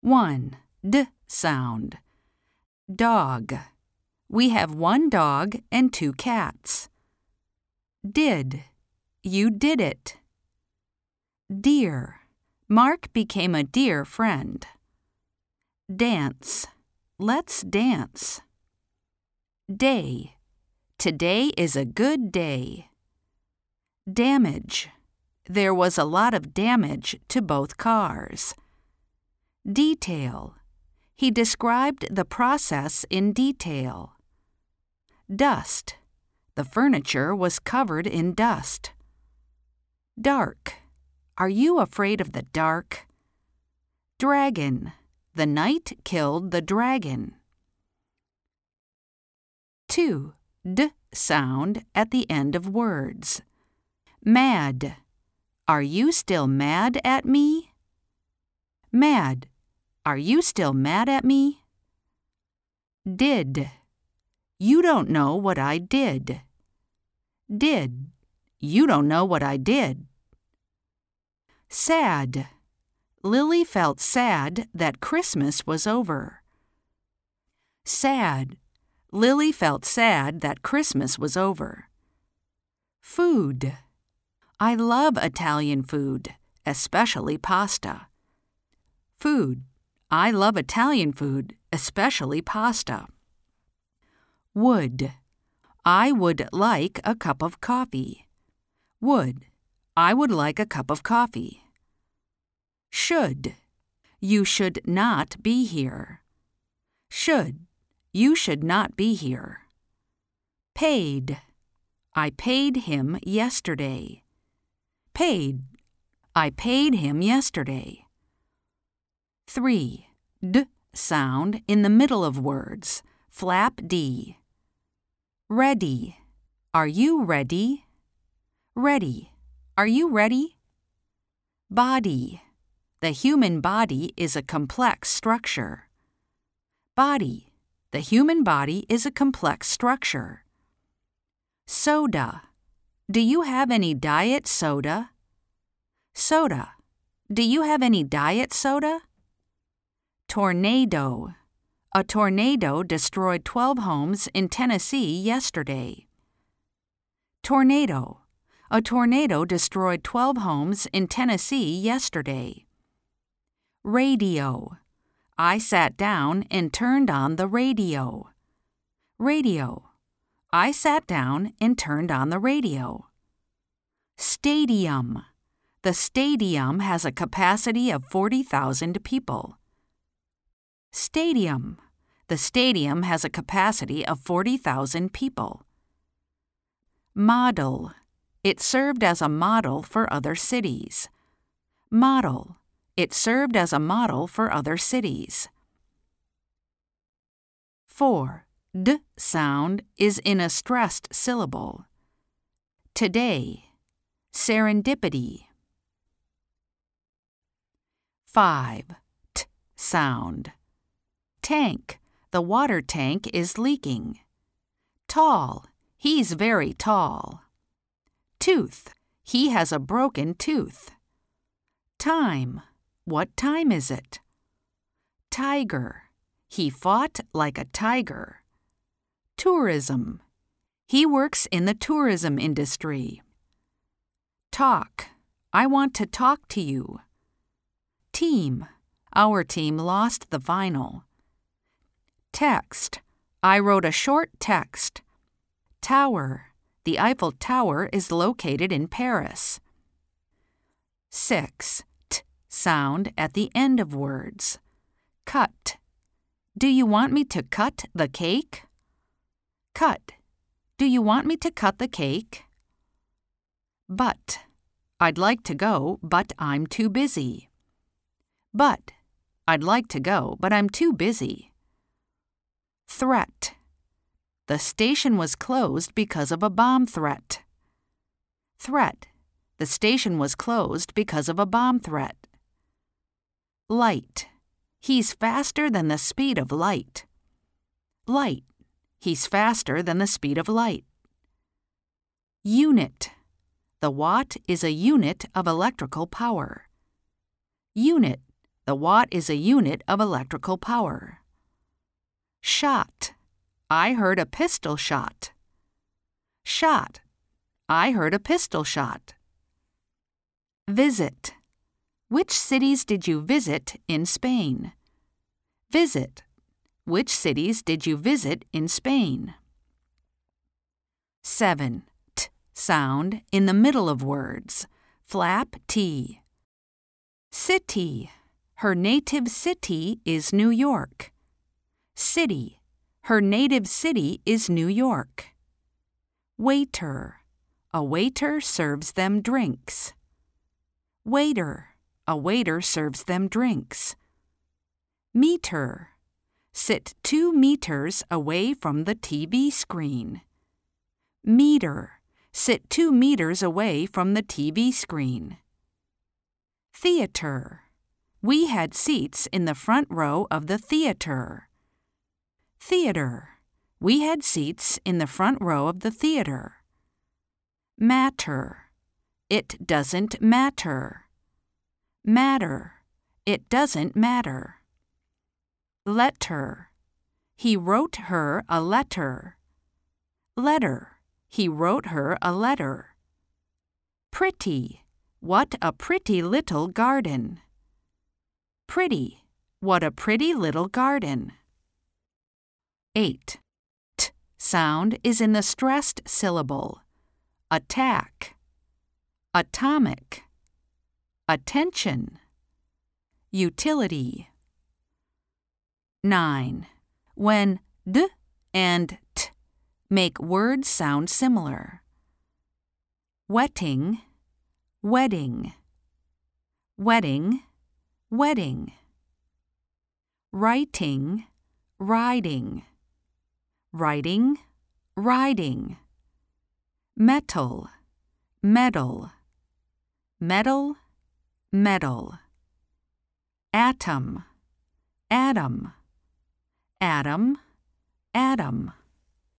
1. D sound. Dog. We have 1 dog and 2 cats. Did. You did it. Dear. Mark became a dear friend. Dance. Let's dance. Day. Today is a good day. Damage. There was a lot of damage to both cars. Detail. He described the process in detail. Dust. The furniture was covered in dust. Dark. Are you afraid of the dark? Dragon. The knight killed the dragon. 2. D sound at the end of words. Mad. Are you still mad at me? Mad. Are you still mad at me? Did. You don't know what I did. Did. You don't know what I did. Sad. Lily felt sad that Christmas was over. Sad. Lily felt sad that Christmas was over. Food. I love Italian food, especially pasta. Food. I love Italian food, especially pasta. Would. I would like a cup of coffee. Would. I would like a cup of coffee. Should. You should not be here. Should. You should not be here. Paid. I paid him yesterday. Paid. I paid him yesterday. 3. D sound in the middle of words. Flap D. Ready. Are you ready? Ready. Are you ready? Body. The human body is a complex structure. Body. The human body is a complex structure. Soda. Do you have any diet soda? Soda. Do you have any diet soda? Tornado. A tornado destroyed 12 homes in Tennessee yesterday. Tornado. A tornado destroyed 12 homes in Tennessee yesterday. Radio. I sat down and turned on the radio. Radio. I sat down and turned on the radio. Stadium. The stadium has a capacity of 40,000 people. Stadium. The stadium has a capacity of 40,000 people. Model. It served as a model for other cities. Model. It served as a model for other cities. 4. D sound is in a stressed syllable. Today. Serendipity. 5. T sound. Tank. The water tank is leaking. Tall. He's very tall. Tooth. He has a broken tooth. Time. What time is it? Tiger. He fought like a tiger. Tourism. He works in the tourism industry. Talk. I want to talk to you. Team. Our team lost the final. Text. I wrote a short text. Tower. The Eiffel Tower is located in Paris. 6. T sound at the end of words. Cut. Do you want me to cut the cake? Cut. Do you want me to cut the cake? But. I'd like to go, but I'm too busy. But. I'd like to go, but I'm too busy. Threat. The station was closed because of a bomb threat. Threat. The station was closed because of a bomb threat. Light. He's faster than the speed of light. Light. He's faster than the speed of light. Unit. The watt is a unit of electrical power. Unit. The watt is a unit of electrical power. Shot. I heard a pistol shot. Shot. I heard a pistol shot. Visit. Which cities did you visit in Spain? Visit. Which cities did you visit in Spain? 7. T sound in the middle of words. Flap T. City. Her native city is New York. City. Her native city is New York. Waiter. A waiter serves them drinks. Waiter. A waiter serves them drinks. Meter. Sit 2 meters away from the TV screen. Meter. Sit 2 meters away from the TV screen. Theater. We had seats in the front row of the theater. Theater. We had seats in the front row of the theater. Matter. It doesn't matter. Matter. It doesn't matter. Letter. He wrote her a letter. Letter. He wrote her a letter. Pretty. What a pretty little garden. Pretty. What a pretty little garden. 8. T sound is in the stressed syllable. Attack. Atomic. Attention. Utility. 9. When d and t make words sound similar. Wetting, wedding. Wedding, wedding. Writing, riding. Writing, riding. Metal, medal. Metal, medal. Atom, atom. Atom, atom.